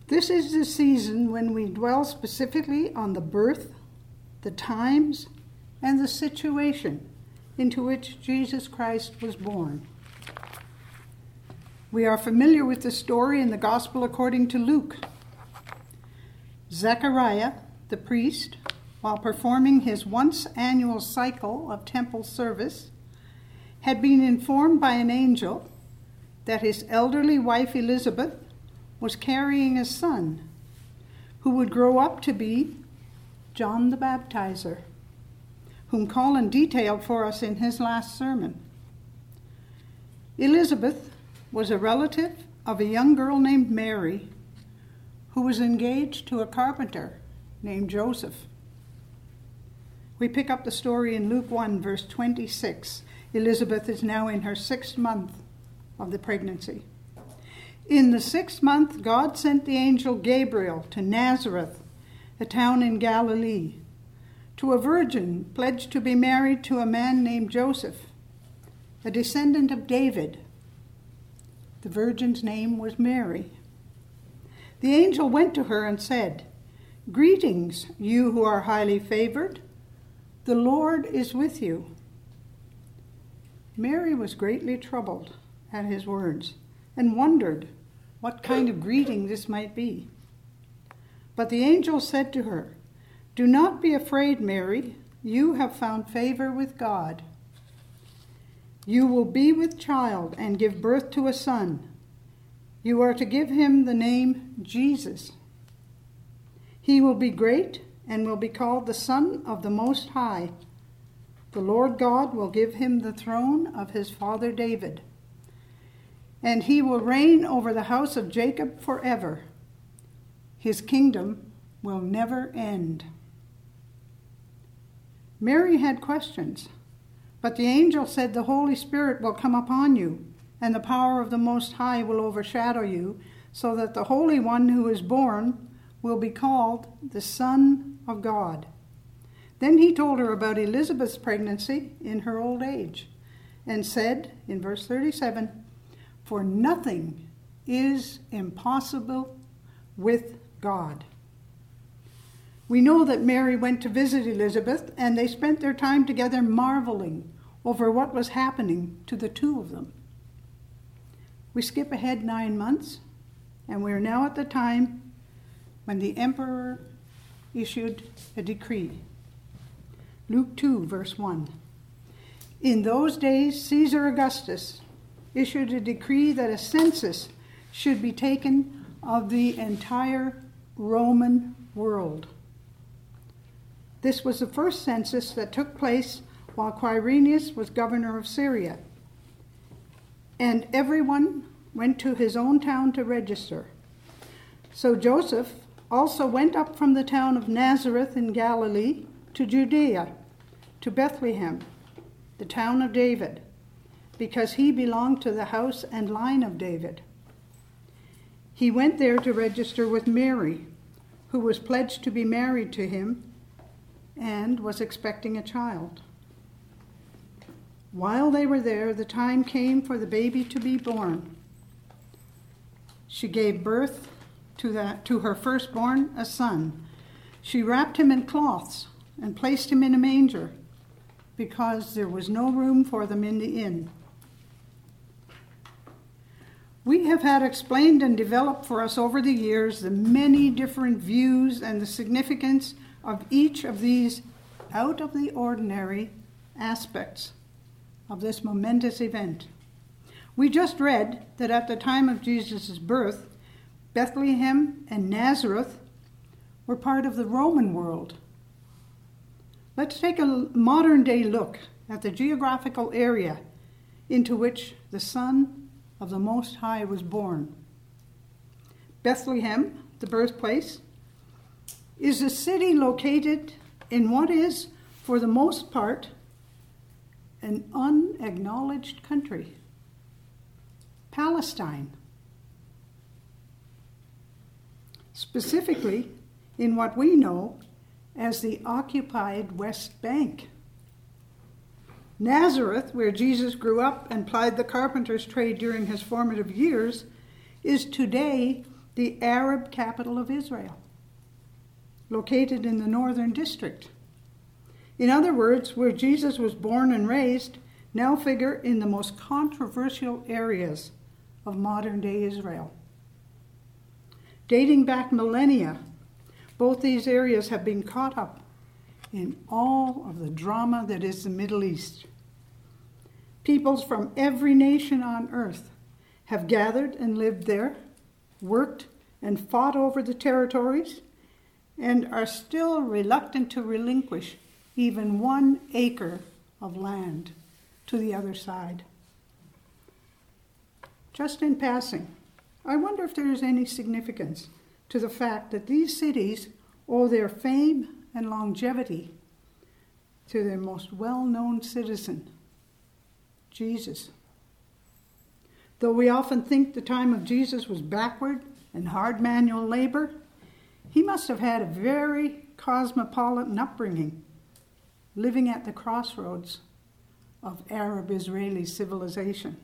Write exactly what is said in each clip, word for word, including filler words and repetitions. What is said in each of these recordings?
This is the season when we dwell specifically on the birth, the times, and the situation into which Jesus Christ was born. We are familiar with the story in the Gospel according to Luke. Zechariah, the priest, while performing his once annual cycle of temple service, had been informed by an angel that his elderly wife Elizabeth was carrying a son who would grow up to be John the Baptizer, whom Colin detailed for us in his last sermon. Elizabeth was a relative of a young girl named Mary who was engaged to a carpenter named Joseph. We pick up the story in Luke one, verse twenty-six. Elizabeth is now in her sixth month of the pregnancy. In the sixth month, God sent the angel Gabriel to Nazareth, a town in Galilee, to a virgin pledged to be married to a man named Joseph, a descendant of David. The virgin's name was Mary. The angel went to her and said, "Greetings, you who are highly favored. The Lord is with you." Mary was greatly troubled at his words and wondered what kind of greeting this might be. But the angel said to her, "Do not be afraid, Mary. You have found favor with God. You will be with child and give birth to a son. You are to give him the name Jesus. He will be great and will be called the Son of the Most High. The Lord God will give him the throne of his father David, and he will reign over the house of Jacob forever. His kingdom will never end." Mary had questions, but the angel said, "The Holy Spirit will come upon you, and the power of the Most High will overshadow you, so that the Holy One who is born will be called the Son of God." Then he told her about Elizabeth's pregnancy in her old age, and said in verse thirty-seven, "For nothing is impossible with God." We know that Mary went to visit Elizabeth, and they spent their time together marveling over what was happening to the two of them. We skip ahead nine months, and we are now at the time when the emperor issued a decree. Luke two, verse one. In those days, Caesar Augustus issued a decree that a census should be taken of the entire Roman world. This was the first census that took place while Quirinius was governor of Syria, and everyone went to his own town to register. So Joseph also went up from the town of Nazareth in Galilee to Judea, to Bethlehem, the town of David, because he belonged to the house and line of David. He went there to register with Mary, who was pledged to be married to him and was expecting a child. While they were there, the time came for the baby to be born. She gave birth to, the, to her firstborn, a son. She wrapped him in cloths and placed him in a manger, because there was no room for them in the inn. We have had explained and developed for us over the years the many different views and the significance of each of these out-of-the-ordinary aspects of this momentous event. We just read that at the time of Jesus' birth, Bethlehem and Nazareth were part of the Roman world. Let's take a modern-day look at the geographical area into which the Son of the Most High was born. Bethlehem, the birthplace, is a city located in what is, for the most part, an unacknowledged country, Palestine. Specifically, in what we know as the occupied West Bank. Nazareth, where Jesus grew up and plied the carpenter's trade during his formative years, is today the Arab capital of Israel, located in the northern district. In other words, where Jesus was born and raised now figure in the most controversial areas of modern-day Israel. Dating back millennia, both these areas have been caught up in all of the drama that is the Middle East. Peoples from every nation on earth have gathered and lived there, worked and fought over the territories, and are still reluctant to relinquish even one acre of land to the other side. Just in passing, I wonder if there is any significance to the fact that these cities owe their fame and longevity to their most well-known citizen, Jesus. Though we often think the time of Jesus was backward and hard manual labor, he must have had a very cosmopolitan upbringing, living at the crossroads of Arab-Israeli civilization.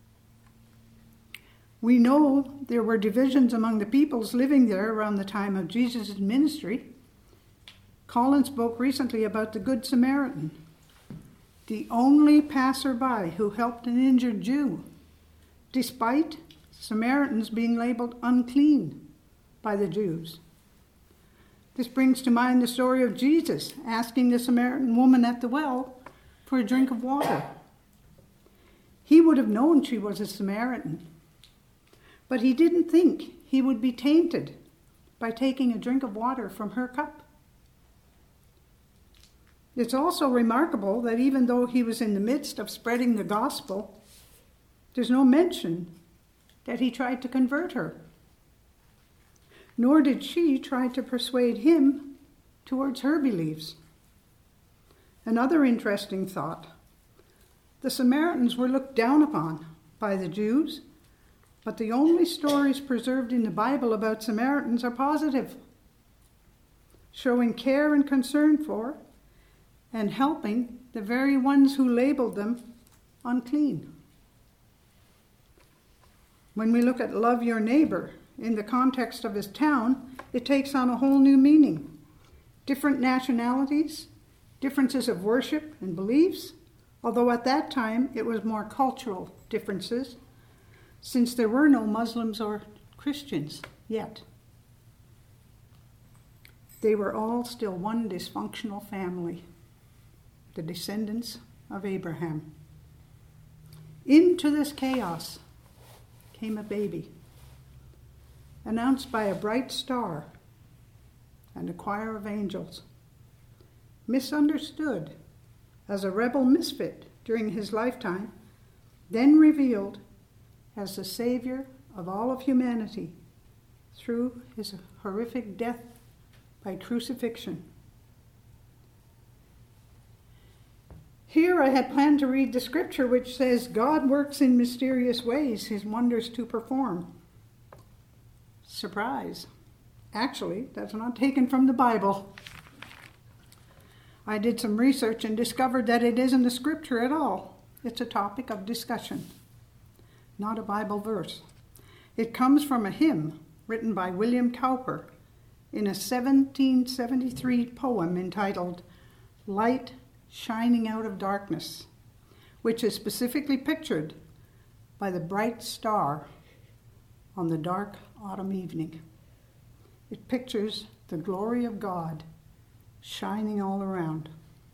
We know there were divisions among the peoples living there around the time of Jesus' ministry. Colin spoke recently about the Good Samaritan, the only passerby who helped an injured Jew, despite Samaritans being labeled unclean by the Jews. This brings to mind the story of Jesus asking the Samaritan woman at the well for a drink of water. He would have known she was a Samaritan, but he didn't think he would be tainted by taking a drink of water from her cup. It's also remarkable that even though he was in the midst of spreading the gospel, there's no mention that he tried to convert her, nor did she try to persuade him towards her beliefs. Another interesting thought: the Samaritans were looked down upon by the Jews, but the only stories preserved in the Bible about Samaritans are positive, showing care and concern for and helping the very ones who labeled them unclean. When we look at love your neighbor in the context of his town, it takes on a whole new meaning. Different nationalities, differences of worship and beliefs, although at that time it was more cultural differences, since there were no Muslims or Christians yet. They were all still one dysfunctional family, the descendants of Abraham. Into this chaos came a baby, announced by a bright star and a choir of angels, misunderstood as a rebel misfit during his lifetime, then revealed as the Savior of all of humanity through his horrific death by crucifixion. Here I had planned to read the scripture which says, God works in mysterious ways his wonders to perform. Surprise. Actually, that's not taken from the Bible. I did some research and discovered that it isn't a scripture at all. It's a topic of discussion, not a Bible verse. It comes from a hymn written by William Cowper in a seventeen seventy-three poem entitled Light Shining Out of Darkness, which is specifically pictured by the bright star on the dark autumn evening. It pictures the glory of God shining all around.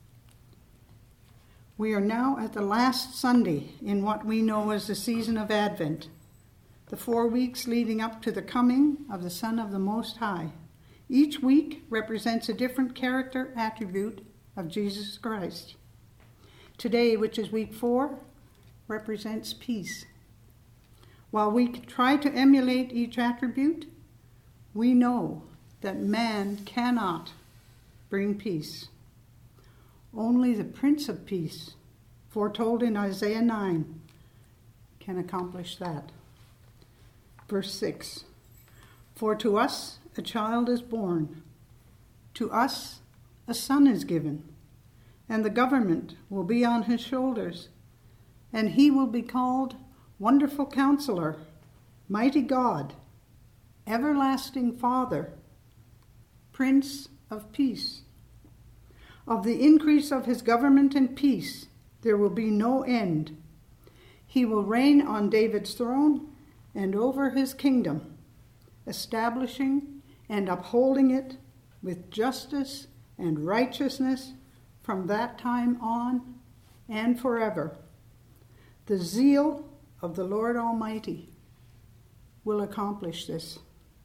We are now at the last Sunday in what we know as the season of Advent, the four weeks leading up to the coming of the Son of the Most High. Each week represents a different character attribute of Jesus Christ. Today, which is week four, represents peace. While we try to emulate each attribute, we know that man cannot bring peace. Only the Prince of Peace, foretold in Isaiah nine, can accomplish that. Verse six, for to us a child is born, to us a son is given, and the government will be on his shoulders, and he will be called Wonderful Counselor, Mighty God, Everlasting Father, Prince of Peace. Of the increase of his government and peace there will be no end. He will reign on David's throne and over his kingdom, establishing and upholding it with justice and righteousness from that time on and forever. The zeal of the Lord Almighty will accomplish this.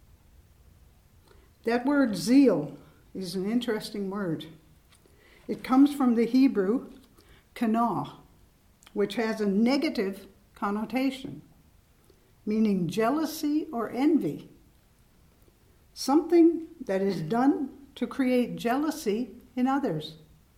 That word zeal is an interesting word. It comes from the Hebrew kanah, which has a negative connotation, meaning jealousy or envy. Something that is done to create jealousy in others.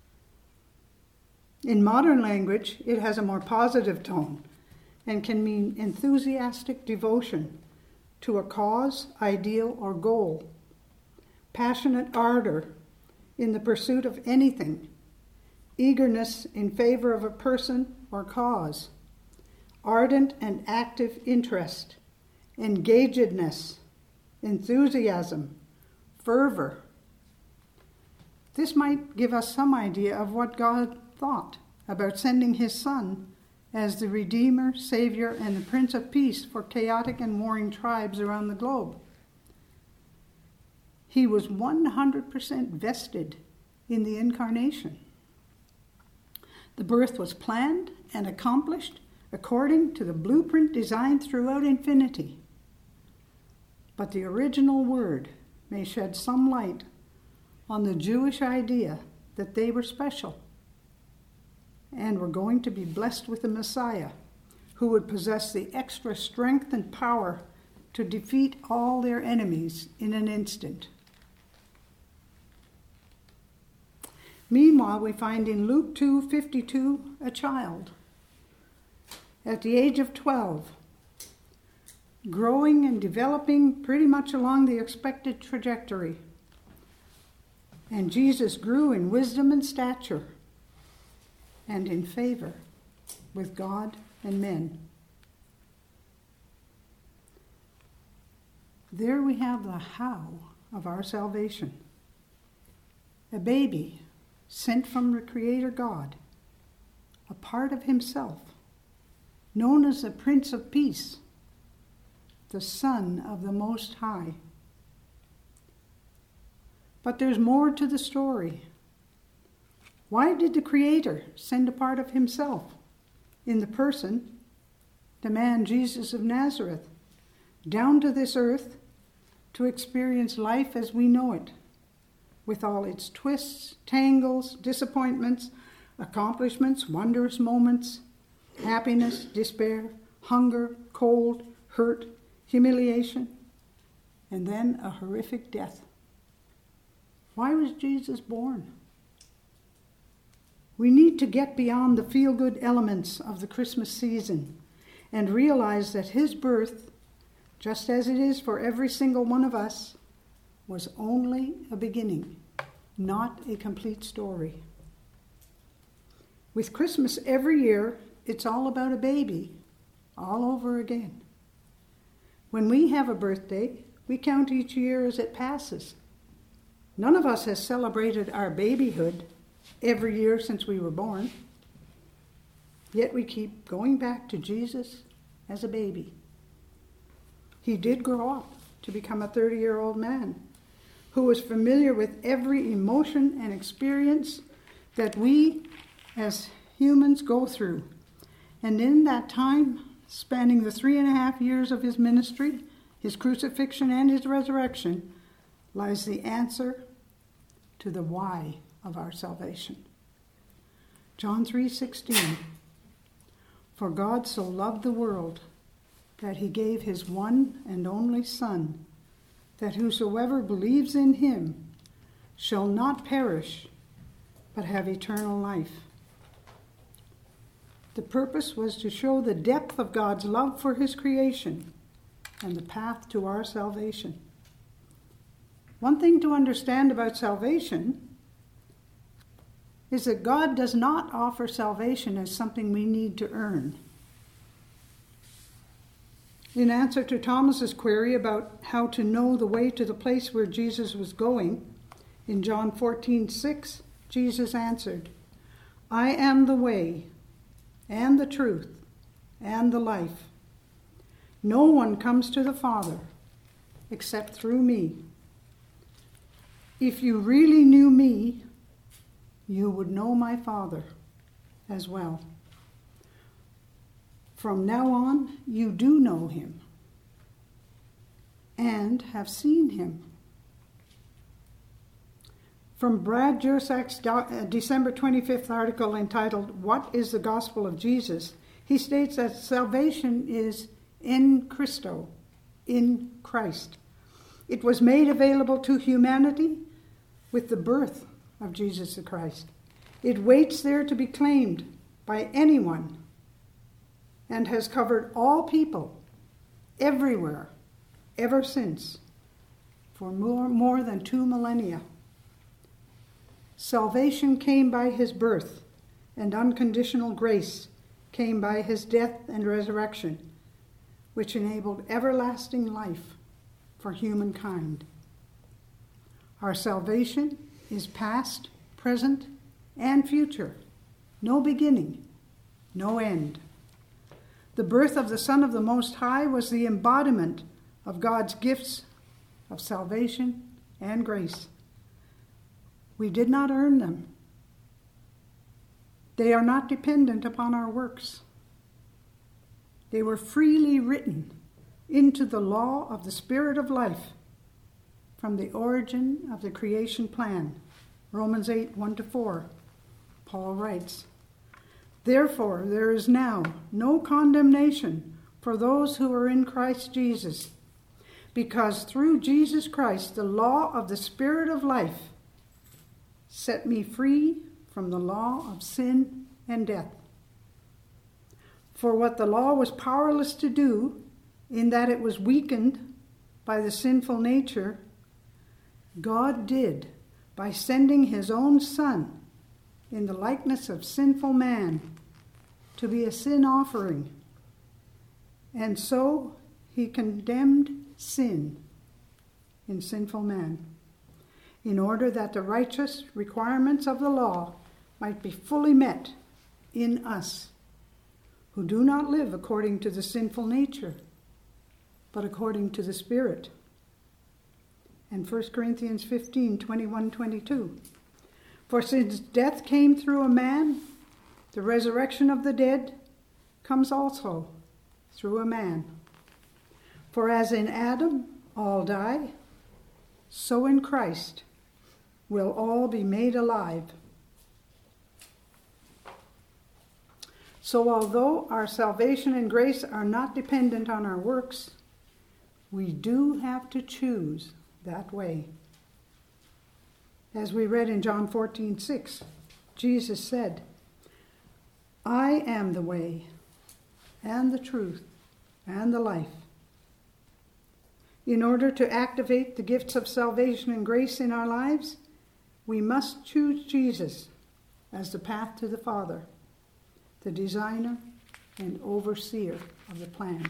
In modern language, it has a more positive tone and can mean enthusiastic devotion to a cause, ideal, or goal. Passionate ardor in the pursuit of anything, eagerness in favor of a person or cause, ardent and active interest, engagedness, enthusiasm, fervor. This might give us some idea of what God thought about sending his Son as the Redeemer, Savior, and the Prince of Peace for chaotic and warring tribes around the globe. He was one hundred percent vested in the incarnation. The birth was planned and accomplished according to the blueprint designed throughout infinity. But the original word may shed some light on the Jewish idea that they were special and were going to be blessed with a Messiah who would possess the extra strength and power to defeat all their enemies in an instant. Meanwhile, we find in Luke two fifty-two a child at the age of twelve, growing and developing pretty much along the expected trajectory. And Jesus grew in wisdom and stature and in favor with God and men. There we have the how of our salvation. A baby sent from the Creator God, a part of himself, known as the Prince of Peace, the Son of the Most High. But there's more to the story. Why did the Creator send a part of himself in the person, the man Jesus of Nazareth, down to this earth to experience life as we know it, with all its twists, tangles, disappointments, accomplishments, wondrous moments, happiness, despair, hunger, cold, hurt, humiliation, and then a horrific death? Why was Jesus born? We need to get beyond the feel-good elements of the Christmas season and realize that his birth, just as it is for every single one of us, was only a beginning, not a complete story. With Christmas every year, it's all about a baby, all over again. When we have a birthday, we count each year as it passes. None of us has celebrated our babyhood every year since we were born. Yet we keep going back to Jesus as a baby. He did grow up to become a thirty-year-old man who was familiar with every emotion and experience that we as humans go through. And in that time, spanning the three and a half years of his ministry, his crucifixion and his resurrection, lies the answer to the why of our salvation. John three sixteen, for God so loved the world that he gave his one and only Son, that whosoever believes in him shall not perish, but have eternal life. The purpose was to show the depth of God's love for his creation and the path to our salvation. One thing to understand about salvation is that God does not offer salvation as something we need to earn. In answer to Thomas's query about how to know the way to the place where Jesus was going, in John fourteen six, Jesus answered, "I am the way and the truth and the life. No one comes to the Father except through me. If you really knew me, you would know my Father as well. From now on, you do know him and have seen him." From Brad Jersak's December twenty-fifth article entitled, "What is the Gospel of Jesus?" he states that salvation is in Christo, in Christ. It was made available to humanity with the birth of Jesus the Christ. It waits there to be claimed by anyone and has covered all people everywhere ever since for more, more than two millennia. Salvation came by his birth, and unconditional grace came by his death and resurrection, which enabled everlasting life for humankind. Our salvation is past, present, and future. No beginning, no end. The birth of the Son of the Most High was the embodiment of God's gifts of salvation and grace. We did not earn them. They are not dependent upon our works. They were freely written into the law of the Spirit of life from the origin of the creation plan. Romans eight, one to four. Paul writes, "Therefore there is now no condemnation for those who are in Christ Jesus, because through Jesus Christ the law of the Spirit of life set me free from the law of sin and death. For what the law was powerless to do, in that it was weakened by the sinful nature, God did by sending his own Son in the likeness of sinful man to be a sin offering. And so he condemned sin in sinful man, in order that the righteous requirements of the law might be fully met in us, who do not live according to the sinful nature, but according to the Spirit." And First Corinthians fifteen, twenty-one, twenty-two. "For since death came through a man, the resurrection of the dead comes also through a man. For as in Adam all die, so in Christ will all be made alive. So although our salvation and grace are not dependent on our works, we do have to choose that way. As we read in John fourteen six, Jesus said, "I am the way and the truth and the life." In order to activate the gifts of salvation and grace in our lives, we must choose Jesus as the path to the Father, the designer and overseer of the plan.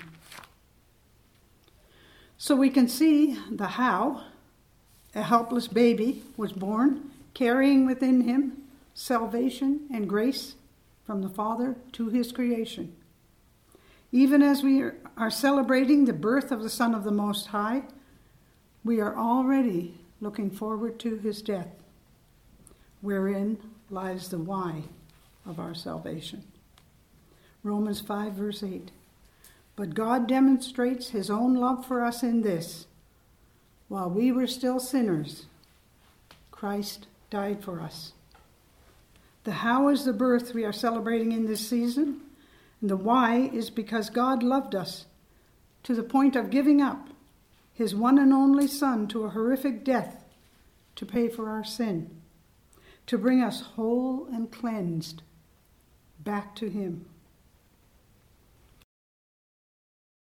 So we can see the how a helpless baby was born, carrying within him salvation and grace from the Father to his creation. Even as we are celebrating the birth of the Son of the Most High, we are already looking forward to his death, wherein lies the why of our salvation. Romans five, verse eight. "But God demonstrates his own love for us in this: while we were still sinners, Christ died for us." The how is the birth we are celebrating in this season, and the why is because God loved us to the point of giving up his one and only Son to a horrific death to pay for our sin, to bring us whole and cleansed back to him.